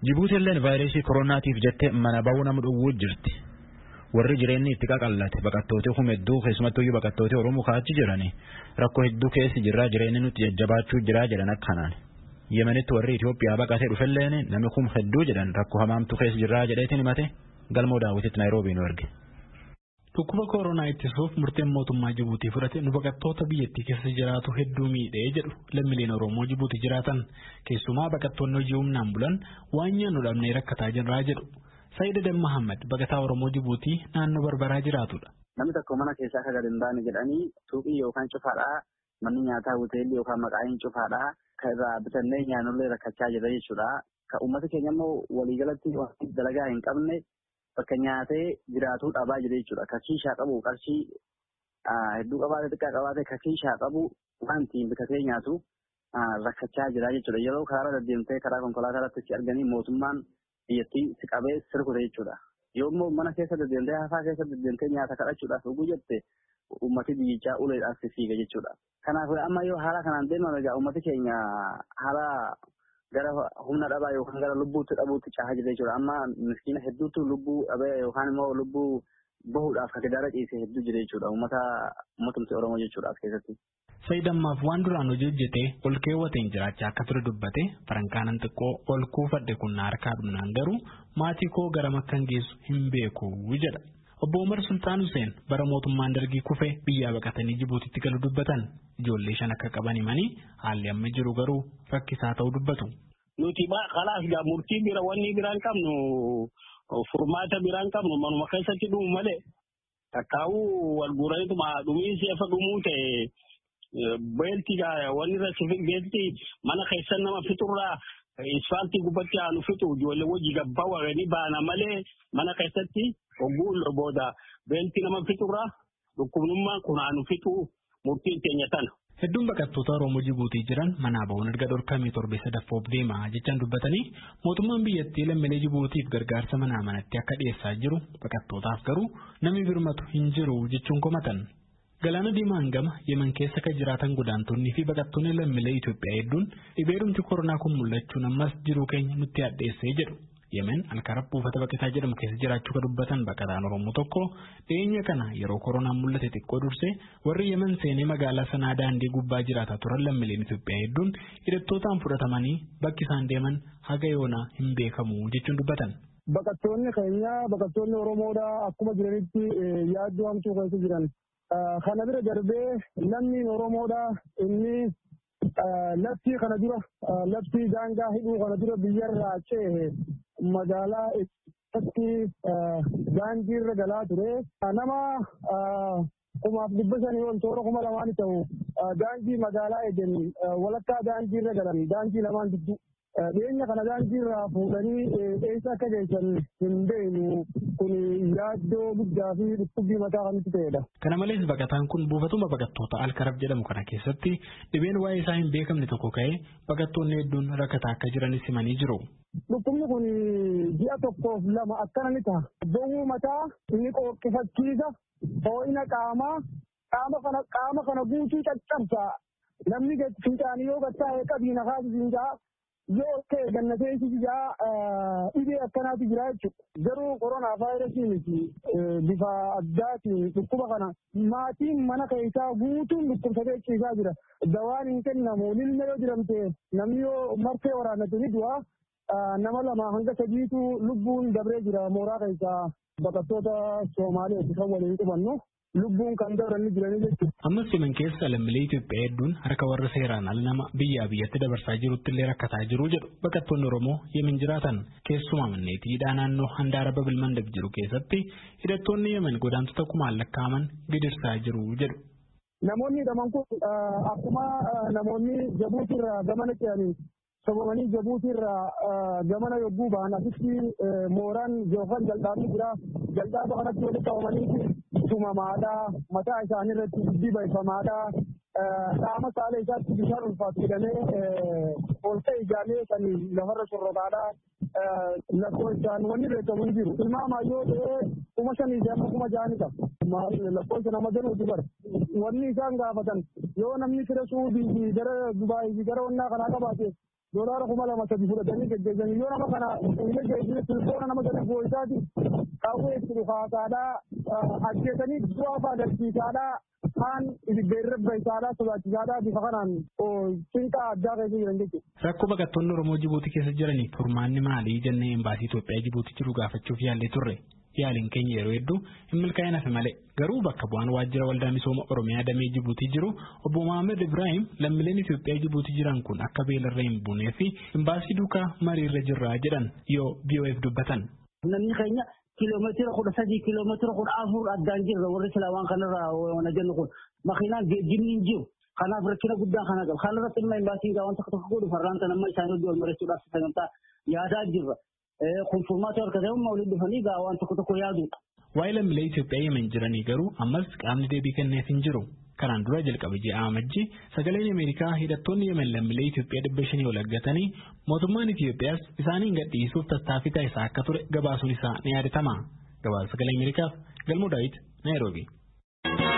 Jibuutiin illee vaayirasii koronaatiif jettee mana ba'uu nama dhowwuu jirti. Warri jireenyi itti qaqallate baqattoota hedduu keessumattuu baqattoota Oromoo kaachi jirani rakkoo hedduu keessa jirraa jireenyi nuti jajjabaachuu jiraa jedhan akkanaan. Yemenitti warri Itoophiyaa baqatee dhufelleen namni hedduu jedhan rakkoo hamaamtu keessa jirraa jedheetiin himate galmoo daawwititti Naayiroobii nu erge. Dhukkuba koronaa ittisuuf murteen mootummaa Jibuutii fudhate nu baqattoota biyyattii keessa jiraatu hedduu miidhee jedhu lammiileen Oromoo Jibuutii jiraatan keessumaa baqattoonni hojii humnaan bulan waan nyaannu dhabnee rakkataa jirraa jedhu. Sayyid Adam Muhammad baqataa Oromoo Jibuutii naannoo Barbaraa jiraatudha. Namni tokko mana keessaa akka gadi hin baane jedhanii suuqii yookaan cufaadhaa manni nyaataa hoteelli yookaan maqaa'iin cufaadhaa kan irraa bitannee nyaannullee rakkachaa jira jechuudha. Kan uummata keenya immoo waliigalatti dalagaa hin qabne bakka nyaatee jiraatuu dhabaa jira jechuudha. Kan kiishaa qabu qarshii hedduu qabaatee xiqqaa qabaatee kan kiishaa qabu waan ittiin bitatee nyaatu rakkachaa jira jechuudha. Yeroo karaa deddeemtee karaa konkolaataa irratti arganii mootummaan biyyattii si qabee sirkute jechuudha. Yoo immoo mana keessa deddeemtee hafaa keessa deddeemtee nyaata kadhachuudhaaf dhuguu jette uummati biyyichaa uleedhaaf si fiiga jechuudha. Kanaaf amma yoo haala kanaan deeman egaa uummati keenya haala gara humna dhabaa yookaan gara lubbuutti dhabuutti caahaa jira jechuudha. Amma miskiina hedduutu lubbuu dhabee yookaan immoo lubbuu bahuudhaaf kan gidaara ciise hedduu jira jechuudha. Uummatumti Oromoo jechuudha as keessatti. Sayyidammaaf waan duraan hojii hojjetee ol keewwateen jiraachaa akka ture dubbate farankaanan xiqqoo ol kuufadhe kun harkaa dhumnaan garuu maatii koo gara makkan geessu hin beeku jedha. Obbo Umar Sultaan Hussein bara mootummaan dargii kufe biyyaa baqatanii Jibuutitti galu dubbatan ijoollee 5 akka qaban himanii haalli amma jiru garuu rakkisaa ta'uu dubbatu. Nuti kalaaf gaa murtii bira wanni biraan qabnu furmaata biraan qabnu manuma keessatti dhumu malee takkaa'uu wal guuraniituma dhumiinsi afa dhumuu ta'e beelti wanni irratti beelti mana keessan nama fiturraa isfaaltii gubbatti aanu fitu ijoollee wajji gabbaa warreen baana malee mana keessatti ogguu booda beelti nama fiturraa dhukkubnummaan kun aanu fitu murtiin teenya tana. Hedduun baqattoota Oromoo Jibuutii jiran manaa ba'uun erga dhorkamee torbee sadaffoof deemaa jechaan dubbatanii mootummaan biyyattii lammiilee Jibuutiif gargaarsa manaa manatti akka dhiyeessaa jiru baqattootaaf garuu namni birmatu hin jiru jechuun komatan. Galaana Diimaan gama Yemen keessa kan jiraatan godaantonni fi baqattoonni lammiilee Itoophiyaa hedduun dhibeerumti koronaa kun mul'achuun ammas jiruu keenya nutti addeessee jedhu. Yemen alkarab buufata baqataa jedhamu keessa jiraachuu kan dubbatan baqataan Oromoo tokko dhiyeenya kana yeroo koronaan mul'ate xiqqoo dursee warri Yemen seenee magaalaa sanaa daandii gubbaa jiraataa turan lammiileen Itoophiyaa hedduun hidhattootaan fudhatamanii bakki isaan deeman haga yoonaa hin beekamu jechuun dubbatan. Baqattoonni keenya baqattoonni Oromoodha akkuma jiranitti yaaddoo hamtuu keessa jiran. Kana bira darbee lammiin Oromoodha inni laftii kana dura laftii daangaa hidhuu kana dura biyyarraa ce'e magaalaa itti daandiirra galaa ture. Nama 1,500 ol toora 2,000 ta'u daandii magaalaa eegen walakkaa daandiirra galan daandii lamaan gidduu. Dhiyeenya kana daandiirraa fuudhanii eessa akka geessan hin beeknu kun yaaddoo guddaa fi dhukkubbii mataa kan itti ta'edha. Kana malees baqataan kun buufatuma baqattoota alkarab jedhamu kana keessatti dhibeen waa'ee isaa hin beekamne tokko ka'ee baqattoonni hedduun rakkataa akka jiranis himanii jiru. Dhukkubni kun ji'a 1-2 akkana ni ta'a. Bo'uu mataa inni qooqqifachiisa ho'ina qaama kana guutuu caccabsa. Namni fiixaan yoo gattaa'e qabiina kaasisiinsaa yoo ta'e gannatee ijaa dhibee akkanaatu jira jechuudha. Garuu koronaa vaayirasii miti bifa addaatiin dhukkuba kana maatiin mana keessaa guutuun dhukkubsatee ciisaa jira. Dawaan hin kennamu lilma yoo jiramte namni yoo marfee waraannate ni du'a. Nama 2 hanga 3tu lubbuun dabree jira mooraa keessaa baqattoota Soomaaliyaatti kan waliin qubannu. Lubbuun kan dabranii jiranii jechuudha. Ammas Yemen keessa lammiilee Itoophiyaa hedduun harka warra seeraan ala nama biyyaa biyyatti dabarsaa jirutti illee rakkataa jiru jedhu baqattoonni Oromoo Yemen jiraatan keessumaa manneetiidhaa naannoo handaara Babil Mandab jiru keessatti hidhattoonni Yemen godaantota kumaan lakkaa'aman gidirsaa jiru jedhu. Namoonni hidhaman kun akkuma namoonni Jabuutiirraa gamana ce'anii sobomanii Jabuutiirraa gamana yogguu ba'an asitti mooraan yookaan jal'aabni jira. Jal'aaba kanatti walitti qabamanii tumamaadhaa mataa isaanii irratti dibifamaadhaa qaama saala isaatti bishaan ulfaatu jedhamee ol ta'e ijaalee kan lafarra sorrotaadhaa lakkoofsaan wanni beekamu hin jiru. Ilmaamaa yoo ta'e 5,000 kuma 6 qaba. Lakkoofsa nama danuu dubara. Wanni isaan gaafatan yoo namni fira Suudii fi gara Dubaayii fi gara wannaa kanaa qabaate doolaara 2,000 fudhatanii geggeessanii yoo nama kana geggeessine tilfoona nama gadi boo'isaati qawwee itti dhukaasaadhaa ajjeesanii du'aa faadarsiisaadhaa kaan ibiddeerrebba isaadhaa sodaachisaadhaa bifa kanaan cinqaa addaa keessa jiran jechuudha. Rakkoo baqattoonni Oromoo Jibuutii keessa jiraniif furmaanni maalii jennee embaasii Itoophiyaa Jibuutii jiru gaafachuuf yaallee turre. Yaaliin keenya yeroo hedduu hin milkaa'in hafe malee garuu bakka bu'aan waajjira waldaa misooma Oromiyaa damee Jibuutii jiru obbo Mohaammed Ibrahim lammiileen Itoophiyaa Jibuutii jiran kun akka beelarra hin buunee fi embaasii duukaa mariirra jirraa jedhan yoo BOF dubbatan. Namni keenya kiiloomeetira 13 kiiloomeetira 14 addaan jirra warri silaawwan kanarraa wana jennu kun makiinaan geejjibni hin jiru. Kanaaf rakkina guddaa kana qaba. Kanarratti ilma embaasiin gaawwan tokko godhu farraan nama isaanii hojii wal mariisuudhaaf sagantaa yaadaa jirra. Konfirmaatoo harka ta'ummaa waliin dhufanii gaawwan tokko yaadudha. Waa'ee lammiilee Itoophiyaa Yemen jiranii garuu ammas qaamni deebii kenneef hin jiru. Kanaan dura jalqabe ji'a amajjii sagaleen Ameerikaa hidhattoonni Yemen lammiilee Itoophiyaa 500 ol aggatanii mootummaan Itoophiyaas isaaniin gadhiisuuf tattaaffii taasisaa akka ture gabaasuun isaa ni yaadatama. Gabaasa sagalee Ameerikaaf Galmoo Daawit Naayiroobii.